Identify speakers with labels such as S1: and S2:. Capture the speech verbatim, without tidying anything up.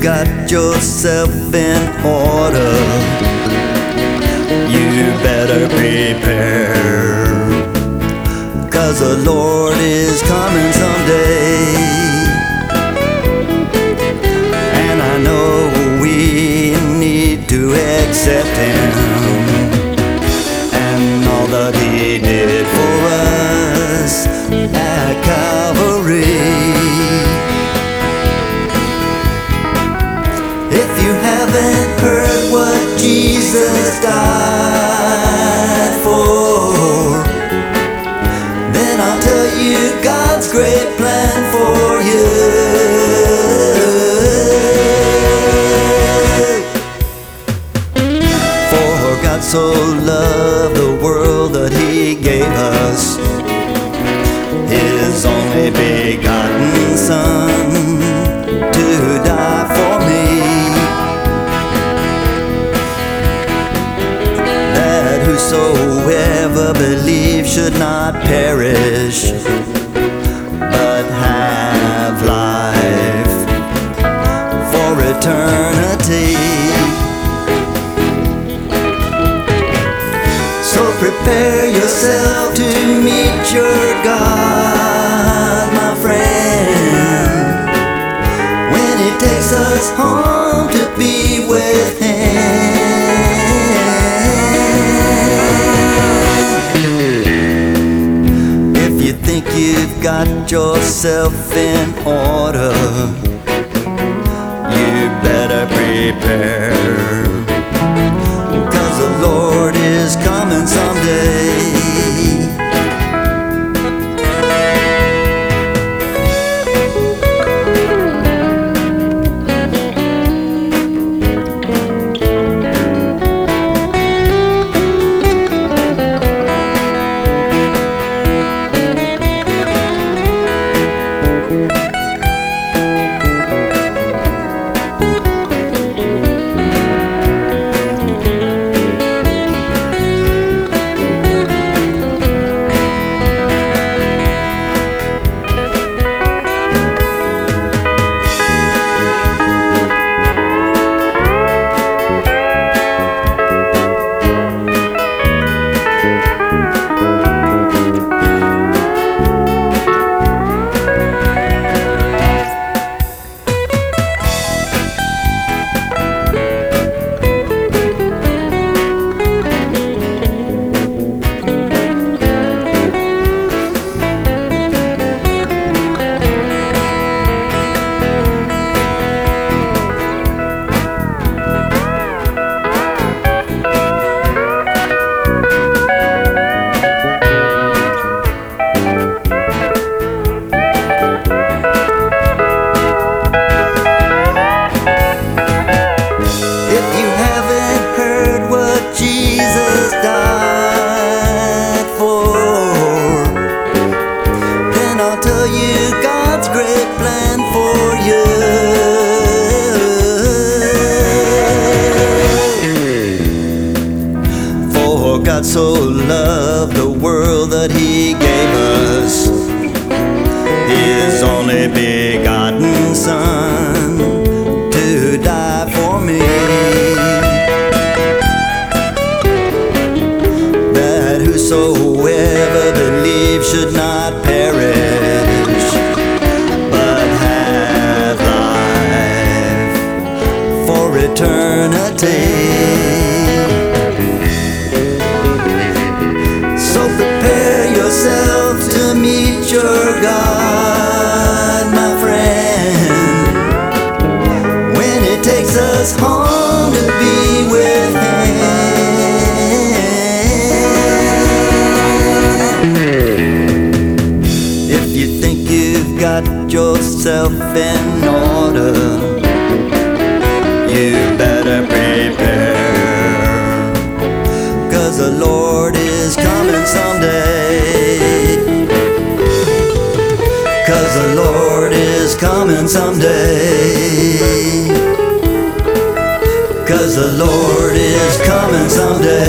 S1: got yourself in order, you better prepare, 'cause the Lord is coming someday. And I know we need to accept Him and all that He did for us at Calvary. If you haven't heard what Jesus died for, then I'll tell you God's great plan for you. For God so loved the world that He gave us His only begotten Son to die for me, that whosoever believes should not perish but have life for eternity. So prepare yourself to meet your God, my friend, when He takes us home to be with Him. If you think you've got yourself in order, you better prepare, 'cause the Lord is coming someday. God so loved the world that He gave us His only begotten Son to die for me, that whosoever believes should not perish but have life for eternity. Yourself to meet your God, my friend, when He takes us home to be with Him. If you think you've got yourself in order, you better prepare, 'cause the Lord is coming someday. 'Cause the Lord is coming someday. 'Cause the Lord is coming someday.